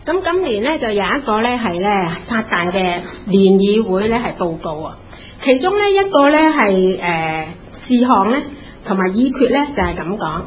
咁今年咧就有一個咧係咧撒旦嘅聯議會咧係報告啊，其中咧一個咧係事項咧同埋議決咧就係咁講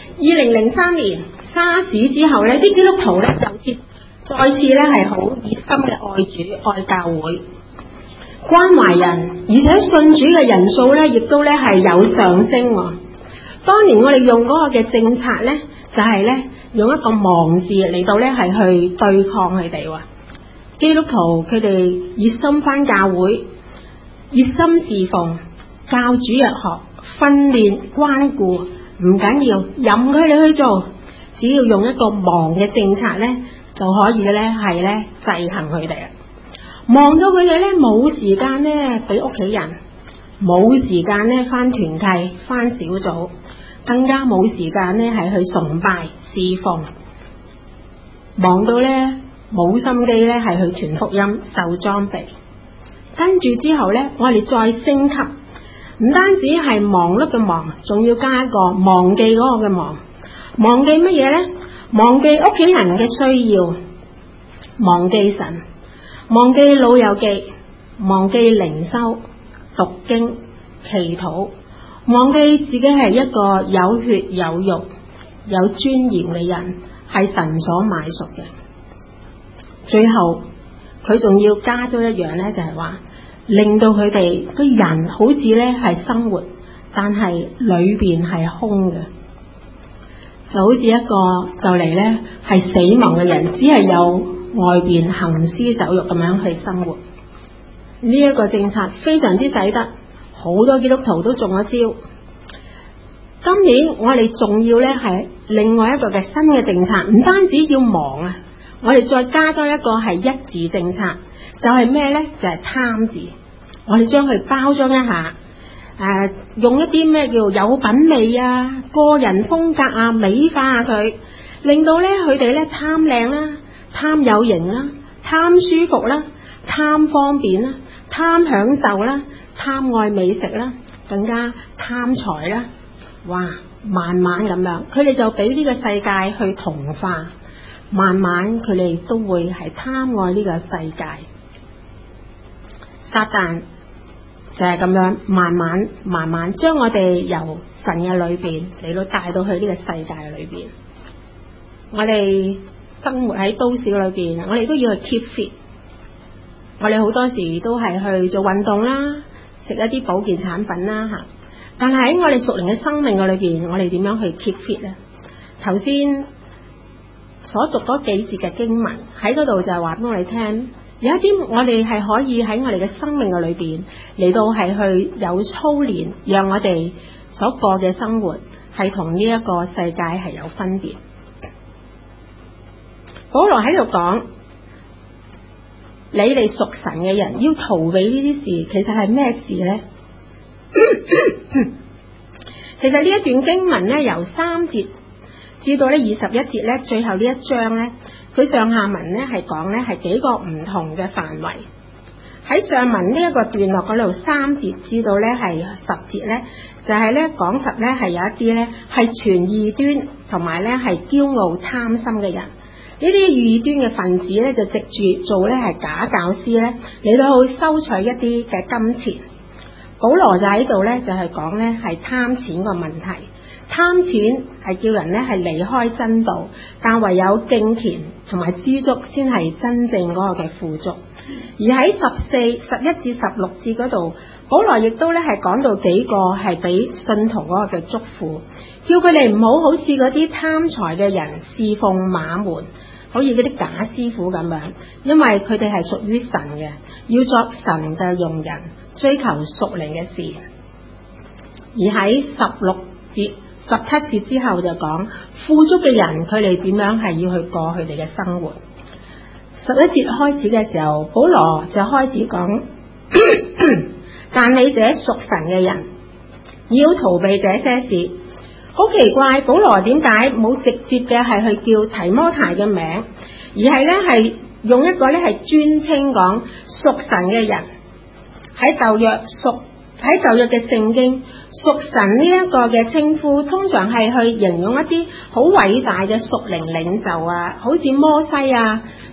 ：2003年沙士之後咧，啲基督徒咧再次咧係好熱心嘅愛主愛教會，關懷人，而且信主嘅人數咧亦都咧係有上升喎。當年我哋用嗰個嘅政策咧，就係咧用一個忘字嚟到咧係去對抗佢哋喎。基督徒佢哋熱心返教會，熱心侍奉，教主日學，訓練關顧，唔緊要，任佢哋去做，只要用一個忘嘅政策咧，就可以咧係咧制衡佢哋啊！忙到佢哋咧冇時間咧俾屋企人，冇時間咧返團契、返小組，更加冇時間咧係去崇拜侍奉，忙到咧冇心機咧係去傳福音、受裝備。跟住之後咧，我哋再升級，唔單止係忙碌嘅忙，仲要加一個忘記嗰個嘅忙。忘記乜嘢咧？忘記屋企人嘅需要，忘記神，忘記老友記，忘記靈修、讀經、祈禱，忘記自己係一個有血有肉、有尊嚴嘅人，係神所買贖嘅。最後佢仲要加多一樣咧，就係話令到佢哋個人好似咧係生活，但係裏邊係空嘅，就好似一個就嚟咧係死亡嘅人，只係有外邊行屍走肉咁樣去生活。呢一個政策非常之使得好多基督徒都中咗招。今年我哋仲要咧係另外一個嘅新嘅政策，唔單止要忙啊，我哋再加多一個係一字政策，就係咩咧？就係貪字。我哋將佢包裝一下，用一啲咩叫有品味啊、個人風格啊，美化下佢，令到咧佢哋咧貪靚啦、貪有型啦、貪舒服啦、貪方便啦、貪享受啦、貪愛美食啦，更加貪財啦。哇！慢慢咁樣，佢哋就俾呢個世界去同化，慢慢佢哋都會係貪愛呢個世界。撒旦就係咁樣慢慢將我哋由神嘅裏邊嚟到帶到去呢個世界嘅裏邊。我哋生活喺都市裏邊，我哋都要去 keep fit。我哋好多時都係去做運動啦，食一啲保健產品啦吓。但係喺我哋屬靈嘅生命嘅裏邊，我哋點樣去 keep fit 咧？頭先所讀嗰幾節嘅經文喺嗰度就係話俾我哋聽，有一啲我哋係可以喺我哋嘅生命嘅裏邊嚟到係去有操練，讓我哋所過嘅生活係同呢一個世界係有分別。保羅喺度講，你哋屬神嘅人要逃避呢啲事，其實係咩事咧？其實呢一段經文咧，由3節至到咧21節咧，最後呢一章咧，佢上下文咧係講咧係幾個唔同嘅範圍。喺上文呢一個段落嗰度3節至到咧係10節咧，就係咧講及咧係有一啲咧係傳異端同埋咧係驕傲貪心嘅人。呢啲異端嘅分子咧就藉住做咧係假教師咧嚟到去收取一啲嘅金錢。保羅就喺度咧就係講咧係貪錢個問題，貪錢係叫人咧係離開真道，但唯有敬虔同埋知足先係真正嗰個嘅富足。而喺11至16節嗰度，保羅亦都咧係講到幾個係俾信徒嗰個嘅囑咐，叫佢哋唔好好似嗰啲貪財嘅人侍奉馬門，好似嗰啲假師傅咁樣，因為佢哋係屬於神嘅，要作神嘅用人，追求屬靈嘅事。而喺16節、17節之後就講富足嘅人，佢哋點樣係要去過佢哋嘅生活。11節開始嘅時候，保羅就開始講但你這屬神嘅人要逃避這些事。好奇怪，保羅點解冇直接嘅係去叫提摩太嘅名，而係咧係用一個咧係專稱講屬神嘅人。喺舊約嘅聖經，屬神呢一個嘅稱呼，通常係去形容一啲好偉大嘅屬靈領袖啊，好似摩西啊、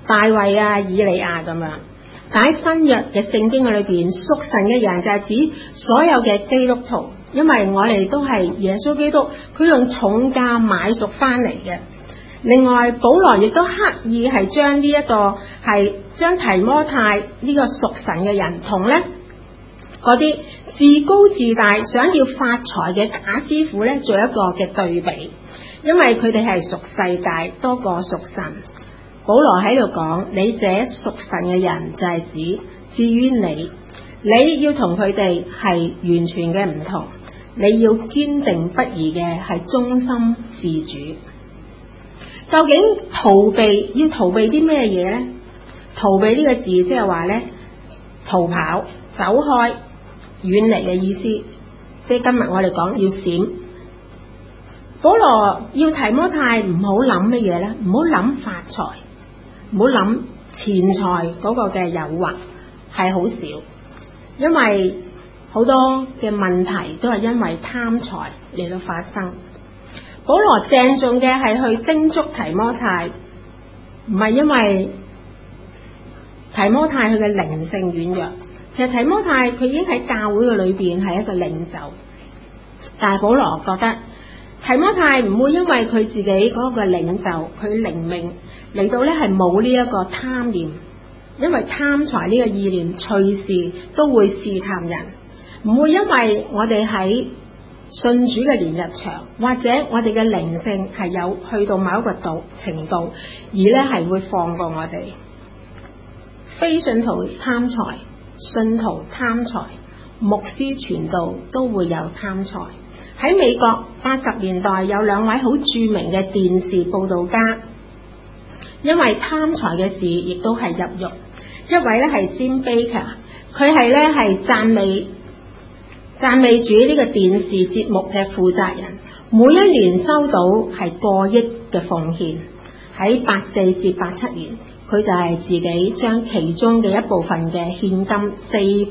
大衛啊、以利亞咁樣。但喺新約嘅聖經嘅裏邊，屬神嘅人就係指所有嘅基督徒，因為我哋都係耶穌基督，佢用重價買贖翻嚟嘅。另外，保羅亦都刻意係將呢一個係將提摩太呢個屬神嘅人同咧嗰啲自高自大想要發財嘅假師傅咧做一個嘅對比，因為佢哋係屬世界多過屬神。保羅喺度講，你這屬神嘅人就係指，至於你要同佢哋係完全嘅唔同，你要堅定不移嘅係忠心事主。究竟要逃避啲咩嘢呢？逃避呢個字即係話呢，逃跑、走開、遠離嘅意思。即係今日我哋講要閃。保羅要提摩太唔好諗乜嘢呢？唔好諗發財，唔好諗錢財嗰個嘅誘惑係好少，因為好多嘅問題都係因為貪財嚟到發生。保羅鄭重嘅係去叮囑提摩太，唔係因為提摩太佢嘅靈性軟弱，其實提摩太佢已經喺教會嘅裏邊係一個領袖，但係保羅覺得提摩太唔會因為佢自己嗰個領袖佢靈命嚟到咧係冇呢一個貪念，因為貪財呢個意念隨時都會試探人，唔會因為我哋喺信主嘅年日長，或者我哋嘅靈性係有去到某一個程度，而咧係會放過我哋。非信徒貪財，信徒貪財，牧師傳道都會有貪財。喺美國80年代有兩位好著名嘅電視報道家，因為貪財嘅事亦都係入獄。一位咧係 Jim Baker， 佢係咧係讚美主呢個電視節目嘅負責人，每一年收到係過億嘅奉獻。喺84至87年，佢就係自己將其中嘅一部分嘅獻金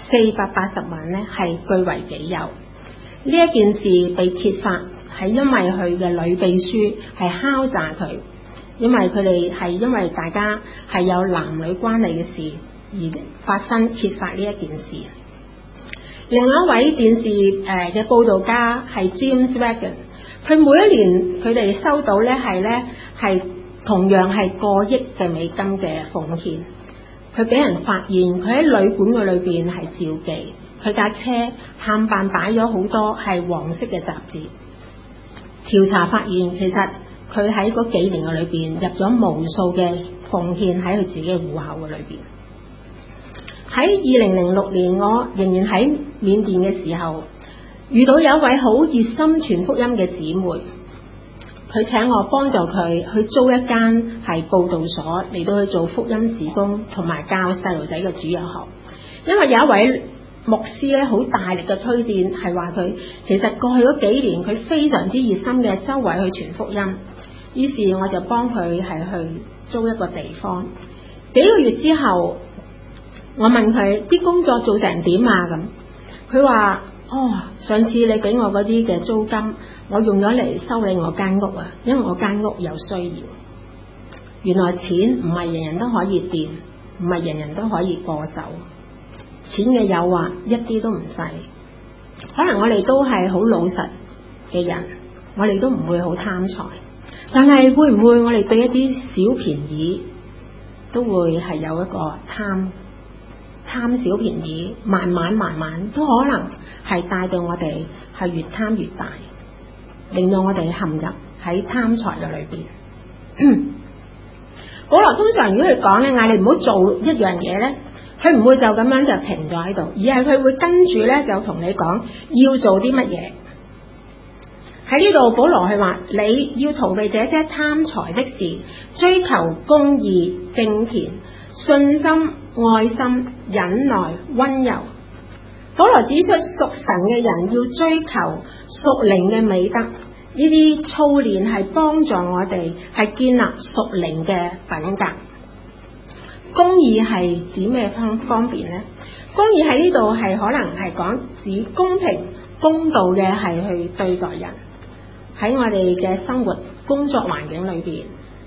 480萬咧係據為己有。呢一件事被揭發係因為佢嘅女秘書係敲詐佢，因為佢哋係因為大家係有男女關係嘅事而發生揭發呢一件事。另外一位電視嘅報道家係 James Wagon， 佢每一年佢哋收到咧係同樣係過億嘅美金嘅奉獻。佢俾人發現佢喺旅館嘅裏邊係召妓，佢架車冚唪唥擺咗好多係黃色嘅雜誌。調查發現其實佢喺嗰幾年嘅裏邊入咗無數嘅奉獻喺佢自己嘅戶口嘅裏邊。喺2006年，我仍然喺緬甸嘅時候，遇到有一位好熱心傳福音嘅姊妹，佢請我幫助佢去租一間係佈道所嚟到去做福音事工同埋教細路仔嘅主日學。因為有一位牧師咧好大力嘅推薦，係話佢其實過去嗰幾年佢非常之熱心嘅周圍去傳福音，於是我就幫佢係去租一個地方。幾個月之後，我問佢啲工作做成點啊？咁佢話：上次你俾我嗰啲嘅租金，我用咗嚟修理我間屋啊，因為我間屋有需要。原來錢唔係人人都可以掂，唔係人人都可以過手。錢嘅誘惑一啲都唔細，可能我哋都係好老實嘅人，我哋都唔會好貪財，但係會唔會我哋對一啲小便宜都會係有一個貪小便宜，慢慢都可能係帶到我哋係越貪越大，令到我哋陷入喺貪財嘅裏邊。保羅通常如果佢講咧，嗌你唔好做一樣嘢咧，佢唔會就咁樣就停咗喺度，而係佢會跟住咧就同你講要做啲乜嘢。喺呢度保羅係話你要逃避這些貪財的事，追求公義、敬虔、信心、愛心、忍耐、溫柔。保羅指出屬神嘅人要追求屬靈嘅美德，呢啲操練係幫助我哋係建立屬靈嘅品格。公義係指咩方面呢？公義喺呢度係可能係講指公平公道嘅係去對待人。喺我哋嘅生活工作環境裏邊，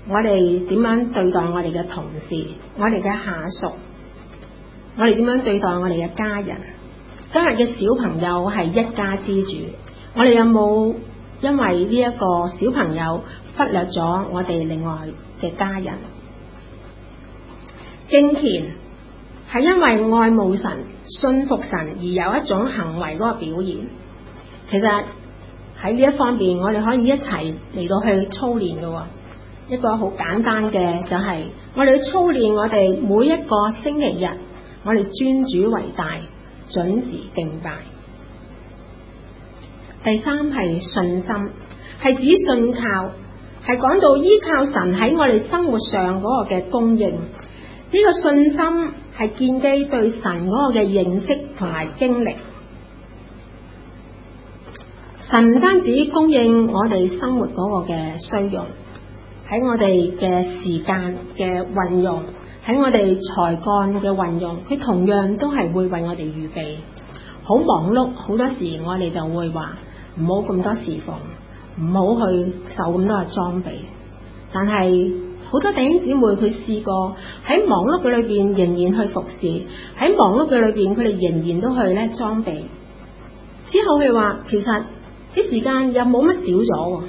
我哋點樣對待我哋嘅同事、我哋嘅下屬，我哋點樣對待我哋嘅家人？今日嘅小朋友係一家之主，我哋有冇因為呢一個小朋友忽略咗我哋另外嘅家人？敬虔係因為愛慕神、信服神而有一種行為嗰個表現。其實喺呢一方面，我哋可以一齊嚟到去操練嘅。一個好簡單嘅就係我哋去操練我哋每一個星期日，我哋尊主為大，準時敬拜。第三係信心，係指信靠，係講到依靠神喺我哋生活上嗰個嘅供應。呢個信心係建基對神嗰個嘅認識同埋經歷。神唔單止供應我哋生活嗰個嘅需用，喺我哋嘅時間嘅運用，喺我哋才幹嘅運用，佢同樣都係會為我哋預備。好忙碌，好多時我哋就會話唔好咁多侍奉，唔好去受咁多嘅裝備。但係好多弟兄姊妹佢試過喺忙碌嘅裏邊仍然去服侍，喺忙碌嘅裏邊佢哋仍然都去咧裝備。之後佢話其實啲時間又冇乜少咗。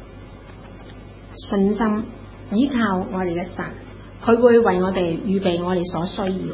信心依靠我哋嘅神，佢會為我哋預備我哋所需要。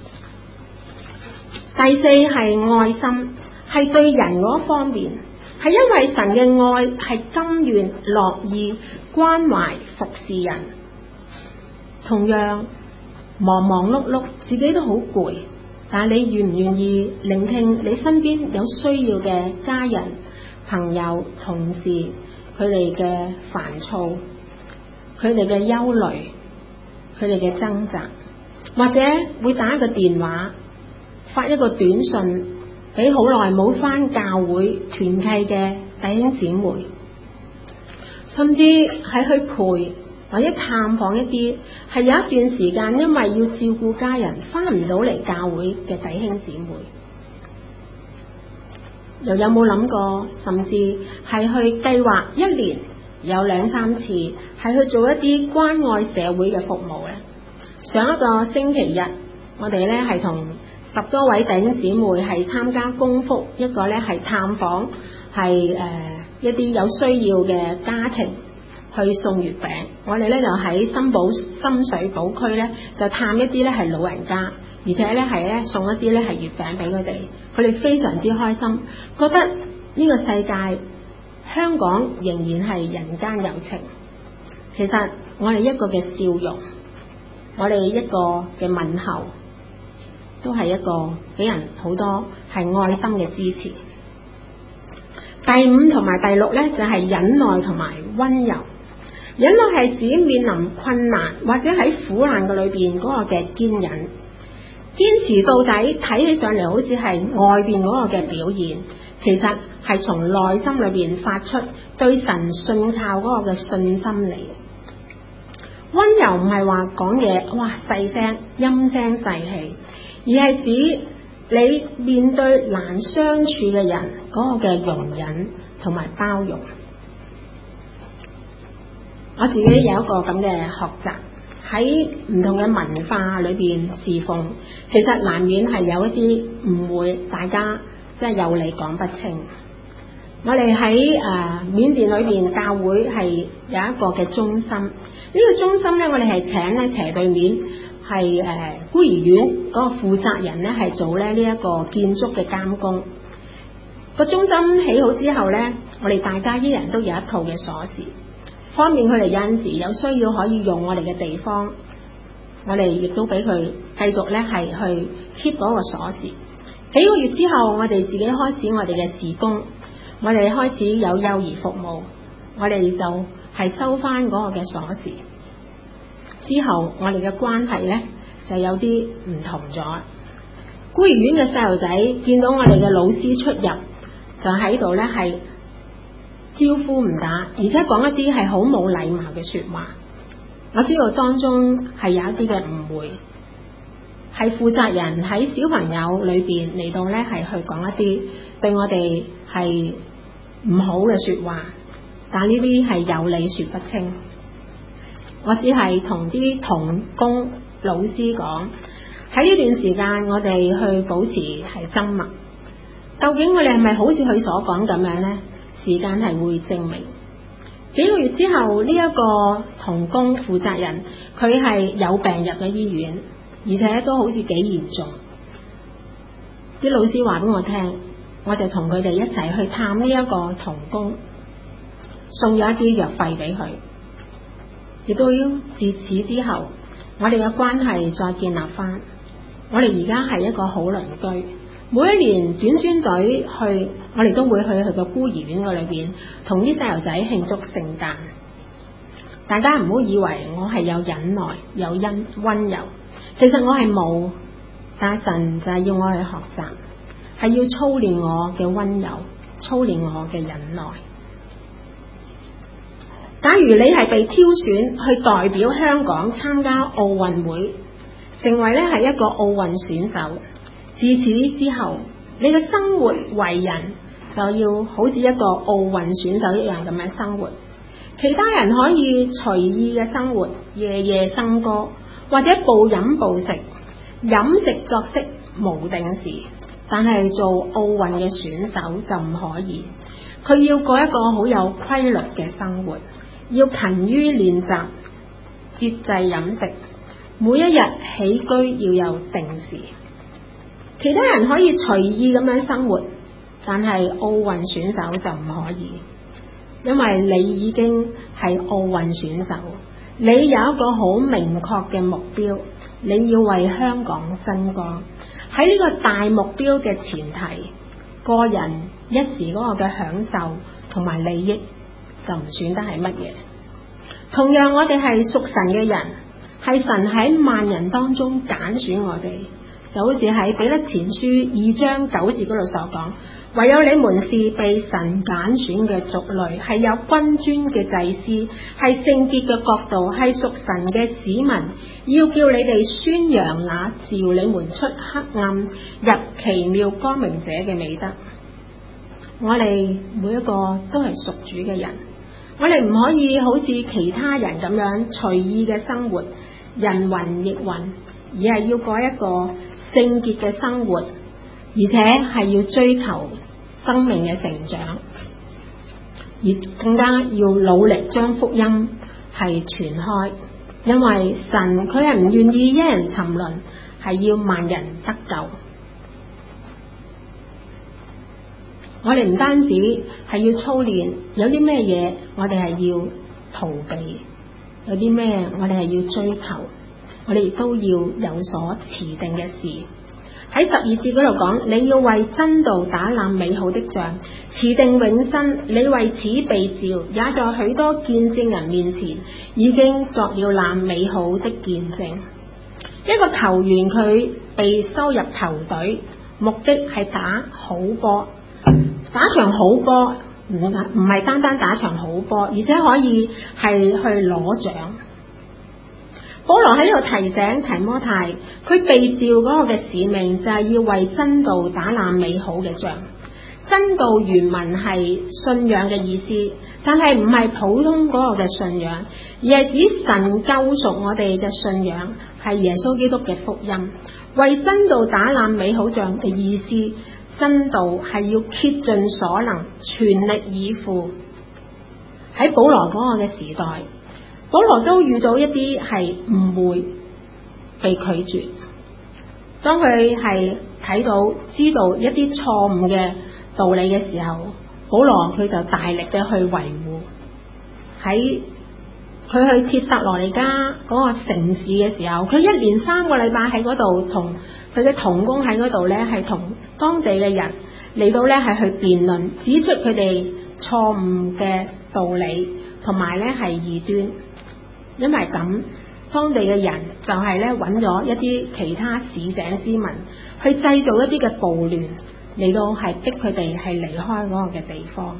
第四係愛心，係對人嗰方面，係因為神嘅愛係甘願樂意關懷服侍人。同樣忙忙碌碌，自己都好攰，但係你願唔願意聆聽你身邊有需要嘅家人、朋友、同事佢哋嘅煩躁，佢哋嘅憂慮，佢哋嘅掙扎，或者會打一個電話，發一個短信俾好耐冇返教會團契嘅弟兄姊妹，甚至係去陪或者探訪一啲係有一段時間因為要照顧家人返唔到嚟教會嘅弟兄姊妹。又有冇諗過，甚至係去計劃一年有2-3次係去做一啲關愛社會嘅服務呢？上一個星期日，我哋呢係同10多位弟兄姊妹係參加公福，一個呢係探訪係一啲有需要嘅家庭去送月餅。我哋呢就喺深水埗區呢就探一啲呢係老人家，而且呢係呢送一啲呢係月餅俾佢哋。佢哋非常之開心，覺得呢個世界香港仍然係人間有情。其實我哋一個嘅笑容，我哋一個嘅問候，都係一個俾人好多係愛心嘅支持。第5同埋第6呢，就係忍耐同埋溫柔。忍耐係指面臨困難或者喺苦難嘅裏邊嗰個嘅堅忍。堅持到底，睇起上嚟好似係外邊嗰個嘅表現，其實係從內心裏邊發出對神信靠嗰個嘅信心嚟。溫柔唔係話講嘢哇細聲陰聲細氣，而係指你面對難相處嘅人嗰個嘅容忍同埋包容。我自己有一個咁嘅學習。喺唔同嘅文化裏邊侍奉，其實難免係有一啲誤會，大家即係有理講不清。我哋喺緬甸裏邊教會係有一個嘅中心，呢個中心呢，我哋係請呢斜對面係孤兒院嗰個負責人呢係做呢一個建築嘅監工。個中心起好之後呢，我哋大家一人都有一套嘅鎖匙，方便佢哋有陣時有需要可以用我哋嘅地方，我哋亦都俾佢繼續咧係去 keep 嗰個鎖匙。幾個月之後，我哋自己開始我哋嘅事工，我哋開始有幼兒服務，我哋就係收翻嗰個嘅鎖匙。之後我哋嘅關係咧就有啲唔同咗。孤兒院嘅細路仔見到我哋嘅老師出入，就喺度咧係招呼唔打，而且講一啲係好冇禮貌嘅說話。我知道當中係有一啲嘅誤會，係負責人喺小朋友裏邊嚟到咧係去講一啲對我哋係唔好嘅說話，但呢啲係有理說不清。 我只係同啲同工老師講，喺呢段時間我哋去保持係緘默。究竟我哋係咪好似佢所講咁樣呢？時間係會證明。幾個月之後，呢一個同工負責人佢係有病入咗醫院，而且都好似幾嚴重。啲老師話俾我聽，我哋同佢哋一齊去探呢一個同工，送咗一啲藥費俾佢。亦都要自此之後，我哋嘅關係再建立翻。我哋而家係一個好鄰居，每一年短宣隊去，我哋都會去佢個孤兒院嗰裏邊，同啲細路仔慶祝聖誕。大家唔好以為我係有忍耐、有溫柔，其實我係冇。但神就係要我去學習，係要操練我嘅溫柔，操練我嘅忍耐。假如你係被挑選去代表香港參加奧運會，成為咧係一個奧運選手，自此之後，你嘅生活為人就要好似一個奧運選手一樣咁樣生活。其他人可以隨意嘅生活，夜夜笙歌，或者暴飲暴食，飲食作息無定時，但係做奧運嘅選手就唔可以。佢要過一個好有規律嘅生活，要勤於練習，節制飲食，每一日起居要有定時。其他人可以隨意咁樣生活，但係奧運選手就唔可以，因為你已經係奧運選手，你有一個好明確嘅目標，你要為香港爭光。喺呢個大目標嘅前提，個人一時嗰個嘅享受同埋利益就唔算得係乜嘢。同樣我哋係屬神嘅人，係神喺萬人當中揀選我哋，就好似喺彼得前書2章9節嗰度所講，唯有你們是被神揀選嘅族類，係有君尊嘅祭司，係聖潔嘅國度，係屬神嘅子民，要叫你哋宣揚那召你們出黑暗入奇妙光明者嘅美德。我哋每一個都係屬主嘅人，我哋唔可以好似其他人咁樣隨意嘅生活，人云亦云，而係要過一個聖潔嘅生活，而且係要追求生命嘅成長，而更加要努力將福音係傳開，因為神佢係唔願意一人沉淪，係要萬人得救。我哋唔單止係要操練，有啲咩嘢我哋係要逃避，有啲咩我哋係要追求，我哋亦都要有所持定嘅事。喺12節嗰度講，你要為真道打那美好的仗，持定永生。你為此被召，也在許多見證人面前已經作了那美好的見證。一個球員佢被收入球隊，目的係打好波，打場好波唔係單單打場好波，而且可以係去攞獎。保羅喺呢度提醒提摩太，佢被召嗰個嘅使命就係要為真道打那美好嘅仗。真道原文係信仰嘅意思，但係唔係普通嗰個嘅信仰，而係指神救贖我哋嘅信仰，係耶穌基督嘅福音。為真道打那美好仗嘅意思，真道係要竭盡所能，全力以赴。喺保羅嗰個嘅時代，保羅都遇到一啲係誤會被拒絕。當佢係睇到知道一啲錯誤嘅道理嘅時候，保羅佢就大力嘅去維護。喺佢去帖撒羅尼迦嗰個城市嘅時候，佢一連3個禮拜喺嗰度同佢嘅同工喺嗰度咧，係同當地嘅人嚟到咧係去辯論，指出佢哋錯誤嘅道理，同埋咧係異端。因為咁，當地嘅人就係咧揾咗一啲其他市井之民去製造一啲嘅暴亂，嚟到係逼佢哋係離開嗰個嘅地方。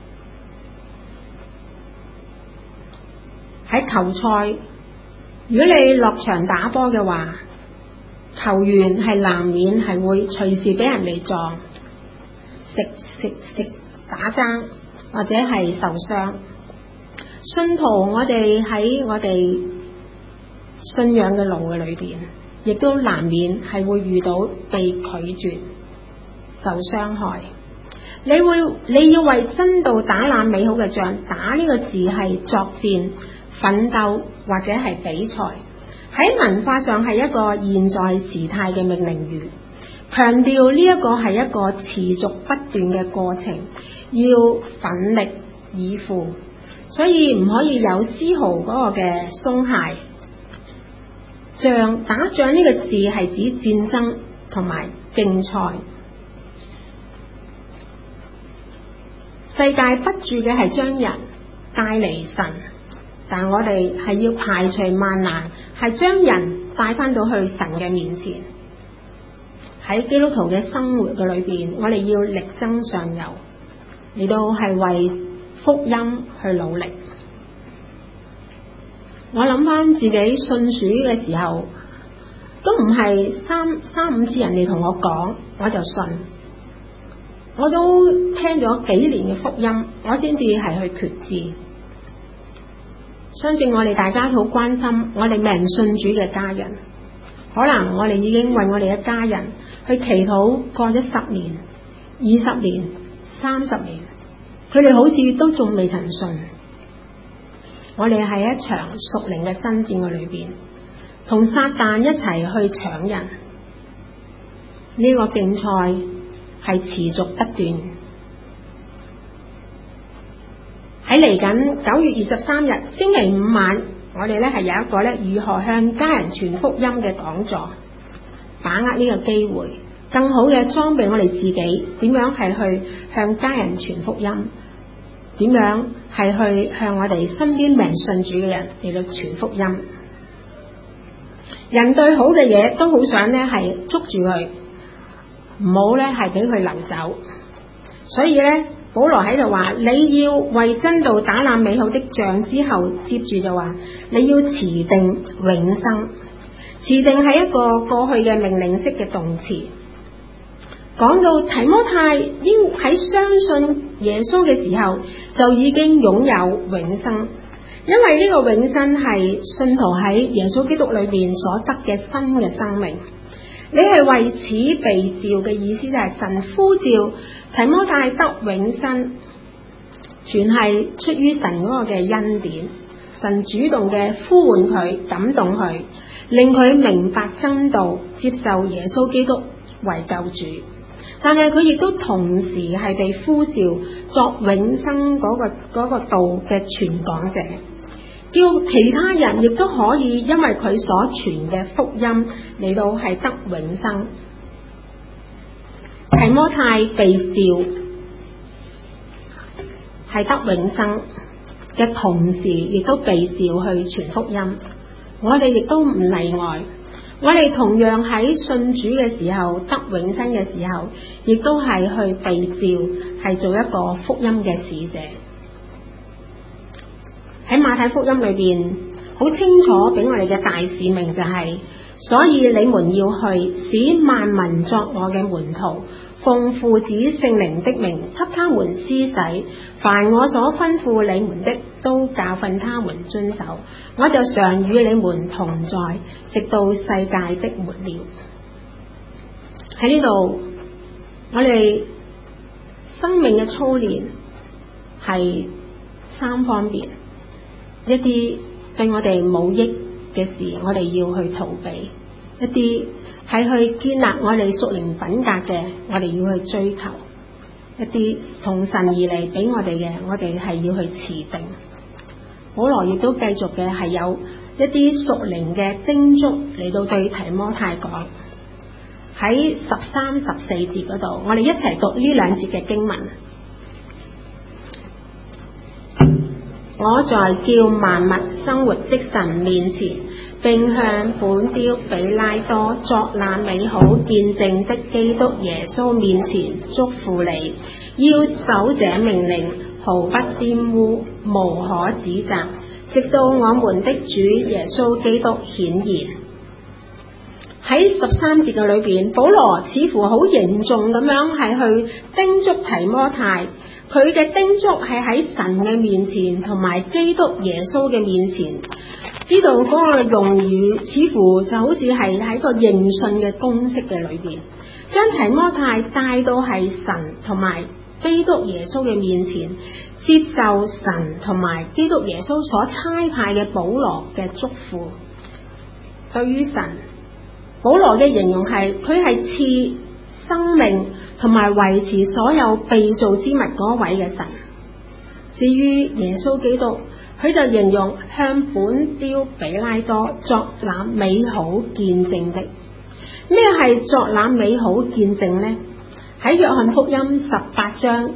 喺球賽，如果你落場打波嘅話，球員係難免係會隨時俾人哋撞、食打爭或者係受傷。 信徒我哋喺我哋信仰嘅路嘅裏邊，亦都難免係會遇到被拒絕、受傷害。你要為真道打那美好嘅仗，打呢個字係作戰、奮鬥或者係比賽。喺文化上係一個現在時態嘅命令語，強調呢一個係一個持續不斷嘅過程，要奮力以赴，所以唔可以有絲毫嗰個嘅鬆懈。打仗呢個字係指戰爭同埋競賽。世界不住嘅係將人帶離神，但我哋係要排除萬難，係將人帶翻到去神嘅面前。喺基督徒嘅生活嘅裏邊，我哋要力爭上游，嚟到係為福音去努力。我諗翻自己信主嘅時候，都唔係三五次人哋同我講我就信，我都聽咗幾年嘅福音，我先至係去決志。相信我哋大家好關心我哋未信主嘅家人，可能我哋已經為我哋嘅家人去祈禱過咗10年、20年、30年，佢哋好似都仲未曾信。我哋喺一場屬靈嘅爭戰嘅裏邊，同撒旦一齊去搶人。呢個競賽係持續不斷。喺嚟緊9月23日星期5晚，我哋咧係有一個咧如何向家人傳福音嘅講座，把握呢個機會，更好嘅裝備我哋自己，點樣係去向家人傳福音，點樣係去向我哋身邊未信主嘅人嚟到傳福音。人對好嘅嘢都好想咧係捉住佢，唔好咧係俾佢流走。所以咧保羅喺度話，你要為真道打那美好的仗，之後接住就話你要持定永生。持定係一個過去嘅命令式嘅動詞，講到提摩太應喺相信耶穌嘅時候就已經擁有永生，因為呢個永生係信徒喺耶穌基督裏邊所得嘅新嘅生命。你係為此被召嘅意思就係神呼召提摩太得永生，全係出於神嗰個嘅恩典，神主動嘅呼喚佢，感動佢，令佢明白真道，接受耶穌基督為救主。但係佢亦都同時係被呼召作永生嗰個道嘅傳講者，叫其他人亦都可以因為佢所傳嘅福音嚟到係得永生。提摩太被召係得永生嘅同時，亦都被召去傳福音。我哋亦都唔例外，我哋同樣喺信主嘅時候，得永生嘅時候，亦都係去被召係做一個福音嘅使者。喺馬太福音裏邊好清楚俾我哋嘅大使命就係，所以你們要去，使萬民作我嘅門徒，奉父子聖靈的名給他們施洗，凡我所吩咐你們的，都教訓他們遵守。我就常與你們同在，直到世界的末了。喺呢度，我哋生命嘅操練係3方面，一啲對我哋冇益嘅事，我哋要去逃避；一啲係去建立我哋屬靈品格嘅，我哋要去追求；一啲從神而嚟俾我哋嘅，我哋係要去持定。保羅亦都繼續嘅係有一啲屬靈嘅叮囑嚟到對提摩太講，喺13、14節嗰度，我哋一齊讀呢2節嘅經文。我在叫萬物生活的神面前，並向本丟彼拉多作那美好見證的基督耶穌面前囑咐你，要守這命令，毫不玷污，無可指責，直到我們的主耶穌基督顯現。喺13節嘅裏邊，保羅似乎好凝重咁樣係去叮囑提摩太， 佢嘅叮囑係喺神嘅面前同埋基督耶穌嘅面前。呢度嗰個用語似乎就好似係喺個認信嘅公式嘅裏邊，將提摩太帶到係神同埋基督耶穌嘅面前，接受神同埋基督耶穌所差派嘅保羅嘅囑咐。對於神，保羅嘅形容係佢係賜生命同埋維持所有被造之物嗰位嘅神。至於耶穌基督，佢就形容向本丟彼拉多作那美好見證的。咩係作那美好見證呢？喺約翰福音18章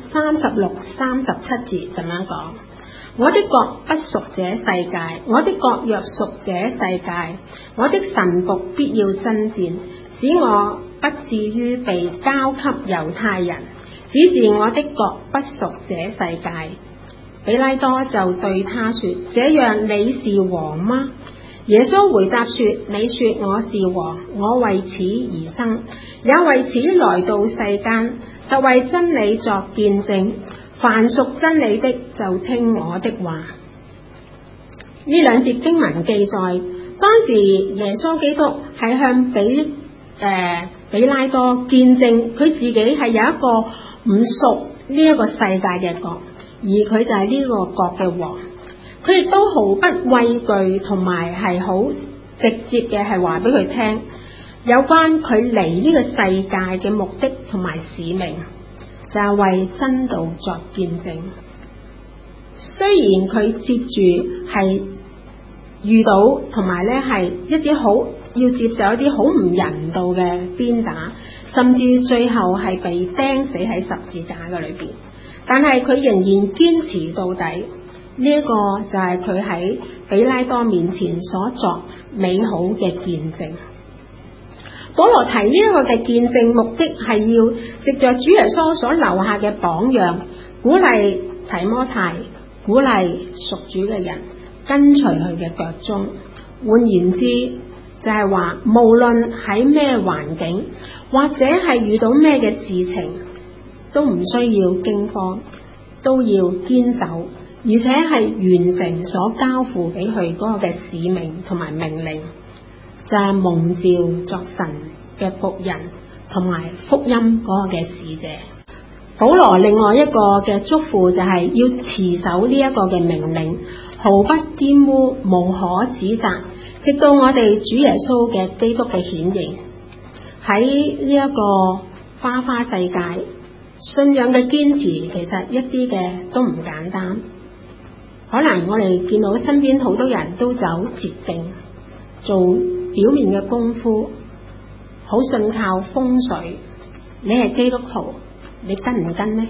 36、37節咁樣講：我的國不屬這世界，我的國若屬這世界，我的臣僕必要爭戰，使我不至於被交給猶太人。只是我的國不屬這世界。彼拉多就對他說：這樣你是王嗎？耶穌回答說：你說我是王，我為此而生，也為此來到世間，特為真理作見證。凡屬真理的，就聽我的話。呢兩節經文記載，當時耶穌基督係向彼拉多見證，佢自己係有一個唔屬呢一個世界嘅國，而佢就係呢個國嘅王。佢亦都毫不畏懼，同埋係好直接嘅係話俾佢聽，有關佢嚟呢個世界嘅目的同埋使命，就係為真道作見證。雖然佢接住係遇到同埋咧係一啲好要接受一啲好唔人道嘅鞭打，甚至最後係被釘死喺十字架嘅裏邊，但係佢仍然堅持到底。呢一個就係佢喺彼拉多面前所作美好嘅見證。保羅提呢一個嘅見證目的係要藉着主耶穌所留下嘅榜樣，鼓勵提摩太，鼓勵屬主嘅人跟隨佢嘅腳蹤。換言之，就係話無論喺咩環境或者係遇到咩嘅事情，都唔需要驚慌，都要堅守，而且係完成所交付俾佢嗰個嘅使命同埋命令，就係蒙召作神嘅僕人同埋福音嗰個嘅使者。保羅另外一個嘅囑咐就係要持守呢一個嘅命令，毫不玷污，無可指責，直到我哋主耶穌嘅基督嘅顯現。喺呢一個花花世界，信仰嘅堅持其實一啲嘅都唔簡單。可能我哋見到身邊好多人都走捷徑，做表面嘅功夫，好信靠風水。你係基督徒，你跟唔跟呢？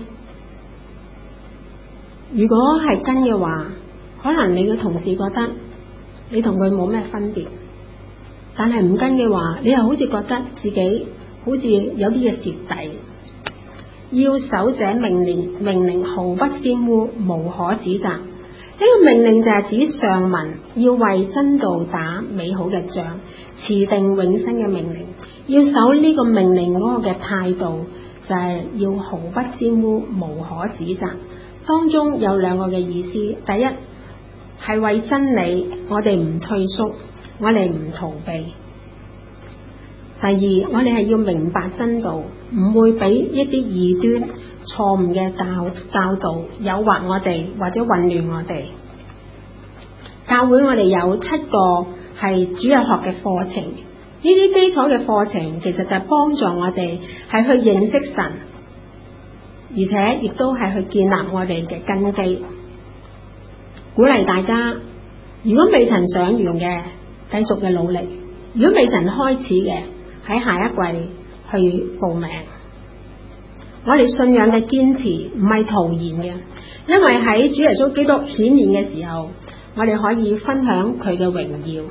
如果係跟嘅話，可能你嘅同事覺得你同佢冇咩分別，但係唔跟嘅話，你又好似覺得自己好似有啲嘅蝕底。要守這命令毫不沾污，無可指責。呢個命令就係指上文要為真道打美好嘅仗，持定永生嘅命令。要守呢個命令嗰個嘅態度就係要毫不沾污，無可指責。當中有兩個嘅意思，第一係為真理，我哋唔退縮，我哋唔逃避。第二，我哋係要明白真道，唔會俾一啲異端錯誤嘅教導誘惑我哋或者混亂我哋。教會我哋有7個係主日學嘅課程，呢啲基礎嘅課程其實就係幫助我哋係去認識神，而且亦都係去建立我哋嘅根基。鼓勵大家，如果未曾上完嘅，繼續嘅努力；如果未曾開始嘅，喺下一季去報名。我哋信仰嘅堅持唔係徒然嘅，因為喺主耶穌基督顯現嘅時候，我哋可以分享佢嘅榮耀。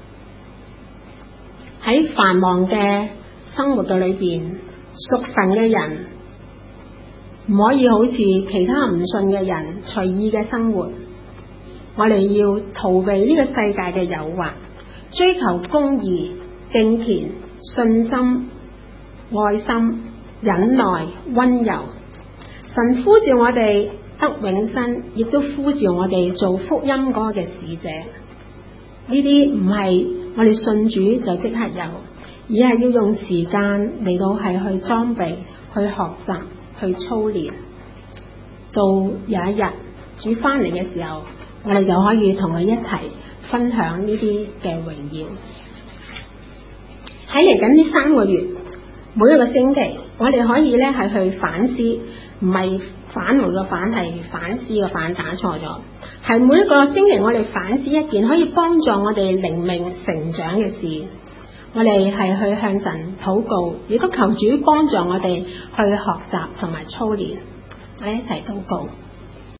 喺繁忙嘅生活嘅裏邊，屬神嘅人唔可以好似其他唔信嘅人隨意嘅生活。我哋要逃避呢個世界嘅誘惑，追求公義、敬虔、信心、愛心、忍耐、溫柔， 神呼召我哋得永生，亦都呼召我哋做福音嗰個嘅使者。呢啲唔係我哋信主就即刻有，而係要用時間嚟到係去裝備、去學習、去操練，到有一日主翻嚟嘅時候，我哋就可以同佢一齊分享呢啲嘅榮耀。喺嚟緊呢3個月，每一個星期，我哋可以咧係去反思，唔係反回嘅反，係反思嘅反，打錯咗。係每一個星期，我哋反思一件可以幫助我哋靈命成長嘅事。我哋係去向神禱告，亦都求主幫助我哋去學習同埋操練。我哋一齊禱告。